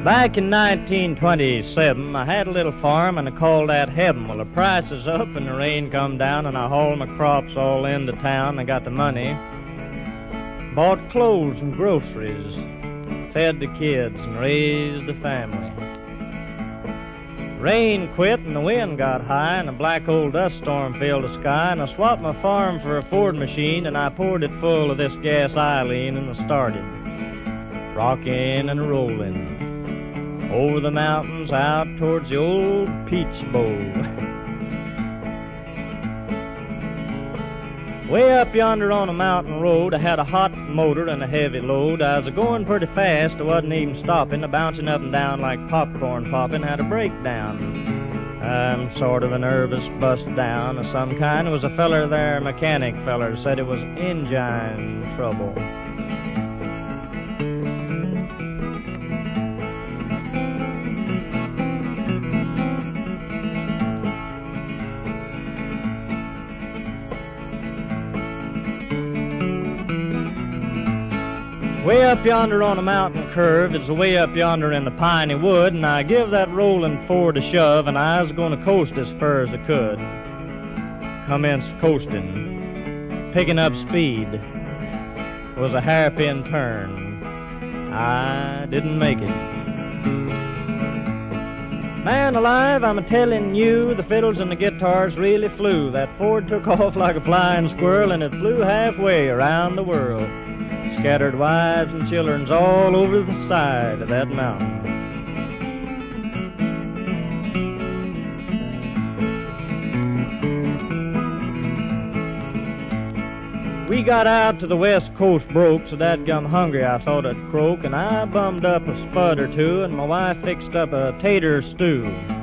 Back in 1927, I had a little farm and I called that heaven. Well, the price is up and the rain come down and I hauled my crops all into town. I got the money, bought clothes and groceries, fed the kids and raised a family. Rain quit and the wind got high and a black old dust storm filled the sky, and I swapped my farm for a Ford machine and I poured it full of this gas Eileen and I started rocking and rolling over the mountains out towards the old Peach Bowl. Way up yonder on a mountain road, I had a hot motor and a heavy load. I was going pretty fast, I wasn't even stopping, bouncing up and down like popcorn popping, had a breakdown. I'm sort of a nervous bust down of some kind. There was a feller there, a mechanic feller, said it was engine trouble. Way up yonder on a mountain curve, it's way up yonder in the piney wood, and I give that rolling Ford a shove, and I was going to coast as far as I could. Commenced coasting, picking up speed. It was a hairpin turn. I didn't make it. Man alive, I'm a-telling you, the fiddles and the guitars really flew. That Ford took off like a flying squirrel, and it flew halfway around the world. Scattered wives and children's all over the side of that mountain. We got out to the west coast broke, so dadgum hungry I thought I'd croak, and I bummed up a spud or two, and my wife fixed up a tater stew.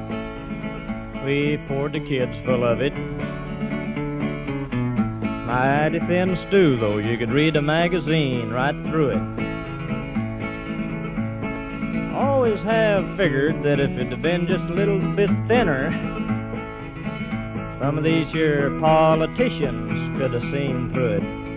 We poured the kids full of it. Mighty thin stew, though. You could read a magazine right through it. Always have figured that if it had been just a little bit thinner, some of these here politicians could have seen through it.